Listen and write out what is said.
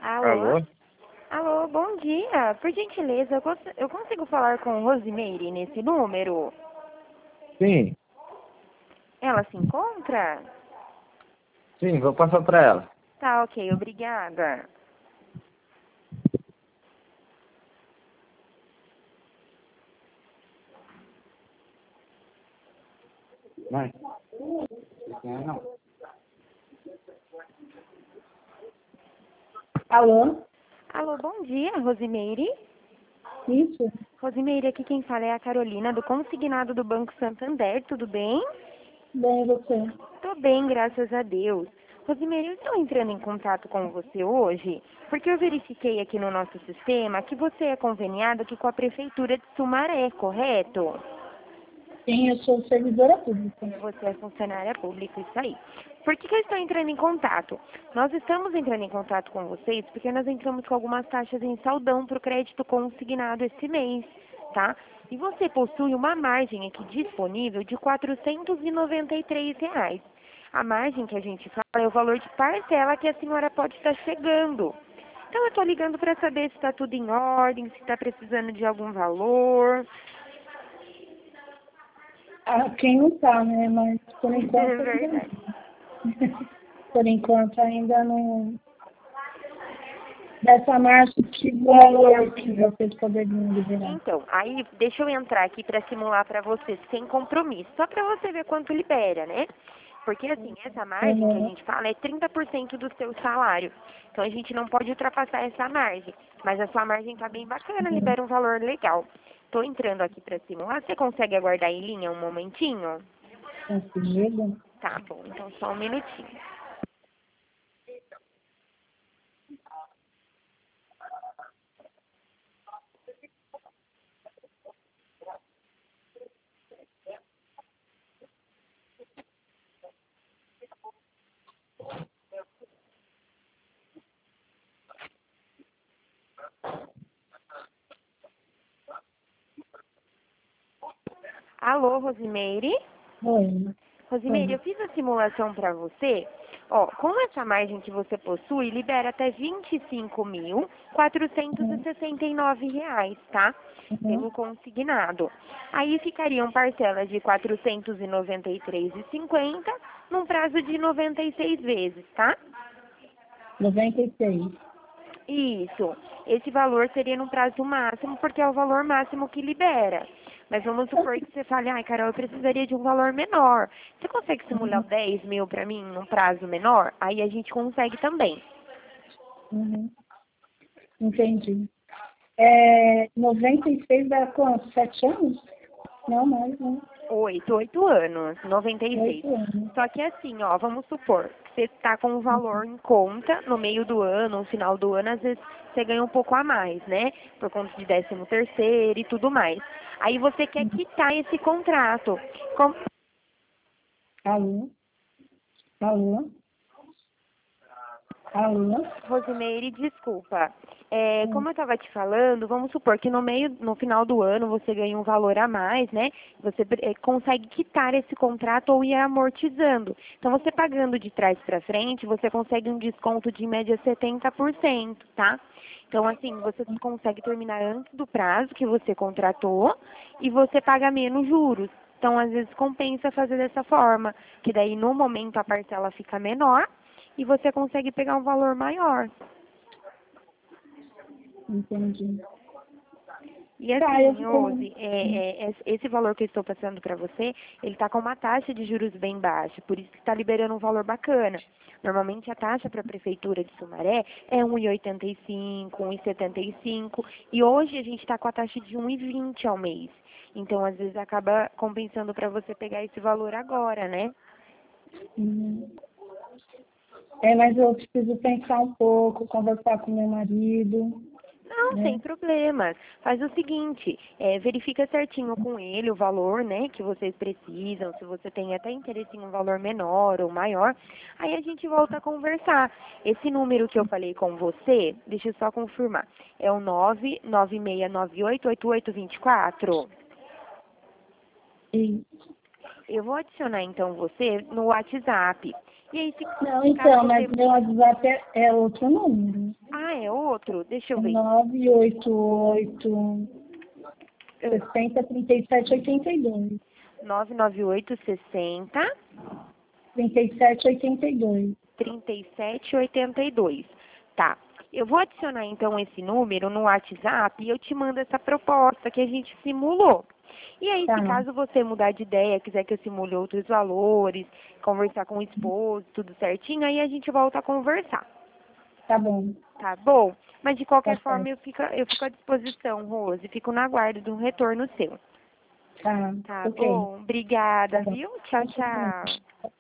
Alô? Alô? Alô, bom dia. Por gentileza, eu consigo falar com Rosimeire nesse número? Sim, Ela se encontra? sim, vou passar para ela. Tá, ok, obrigada. Vai. Não. Alô? Alô, bom dia, Rosimeire. Isso? Rosimeire, aqui quem fala é a Carolina, do consignado do Banco Santander, tudo bem? Bem, e você? Tô bem, graças a Deus. Rosimeire, eu estou entrando em contato com você hoje porque eu verifiquei aqui no nosso sistema que você é conveniado aqui com a Prefeitura de Sumaré, correto? Sim, eu sou servidora pública. Você é funcionária pública, isso aí. Por que eu estou entrando em contato? Nós estamos entrando em contato com vocês porque nós entramos com algumas taxas em saldão para o crédito consignado esse mês, tá? E você possui uma margem aqui disponível de R$ 493. A margem que a gente fala é o valor de parcela que a senhora pode estar chegando. Então eu estou ligando para saber se está tudo em ordem, se está precisando de algum valor. Ah, quem não tá, né? Mas por É enquanto ainda verdade. não. Por enquanto ainda não. Dessa marcha, que valor que vocês poderiam liberar? Então, aí deixa eu entrar aqui para simular para você sem compromisso, só para você ver quanto libera, né? Porque assim, essa margem que a Uhum. gente fala é 30% do seu salário. Então a gente não pode ultrapassar essa margem. Mas a sua margem tá bem bacana, libera um valor legal. Tô entrando aqui para simular. Você consegue aguardar em linha um momentinho? Consigo? Tá bom, então só um minutinho. Alô, Rosimeire? Oi. Rosimeire, eu Oi. fiz a simulação para você. Ó, com essa margem que você possui, libera até R$ 25.469, tá? Pelo Uhum. consignado. Aí ficariam parcelas de R$ 493,50 num prazo de 96 vezes, tá? 96. Isso. Esse valor seria no prazo máximo, porque é o valor máximo que libera. Mas vamos supor que você fale, ai, Carol, eu precisaria de um valor menor. Você consegue simular Uhum. 10 mil para mim num prazo menor? Aí a gente consegue também. Uhum. Entendi. 96 dá quanto? 7 anos? Não, mais, né? 8 anos, 96. 8 anos. Só que assim, ó, vamos supor que você está com um valor em conta no meio do ano, no final do ano, às vezes você ganha um pouco a mais, né? Por conta de 13º e tudo mais. Aí você quer quitar esse contrato. Alô? Alô? Alô? Rosimeire, desculpa. Hum. Como eu estava te falando, vamos supor que no final do ano você ganha um valor a mais, né? Você consegue quitar esse contrato ou ir amortizando. Então, você pagando de trás para frente, você consegue um desconto de em média 70%, tá? Então, assim, você consegue terminar antes do prazo que você contratou e você paga menos juros. Então, às vezes, compensa fazer dessa forma, que daí no momento a parcela fica menor e você consegue pegar um valor maior. Entendi. E Tá, assim, Rose, hum, esse valor que eu estou passando para você, ele está com uma taxa de juros bem baixa, por isso que está liberando um valor bacana. Normalmente a taxa para a Prefeitura de Sumaré é 1,85, 1,75 e hoje a gente está com a taxa de 1,20 ao mês. Então, às vezes, acaba compensando para você pegar esse valor agora, né? hum. Mas eu preciso pensar um pouco, conversar com meu marido, Não, sem né? problemas. Faz o seguinte, verifica certinho com ele o valor, né, que vocês precisam, se você tem até interesse em um valor menor ou maior, aí a gente volta a conversar. Esse número que eu falei com você, deixa eu só confirmar, é o 996988824. E, Eu vou adicionar então você no WhatsApp. E aí, se não, caso então, mas você... meu WhatsApp é outro número. Ah, é outro? Deixa eu ver. 988 60 37 82. 998 60 37 82. 3782. Tá. Eu vou adicionar então esse número no WhatsApp e eu te mando essa proposta que a gente simulou. E aí, Tá. se caso você mudar de ideia, quiser que eu simule outros valores, conversar com o esposo, tudo certinho, aí a gente volta a conversar. Tá bom. Tá bom? Mas de qualquer Tá forma certo. eu fico à disposição, Rose. Fico na guarda de um retorno seu. Tá. Tá Ok. bom? Obrigada, Tá bom. viu? Tchau, tchau.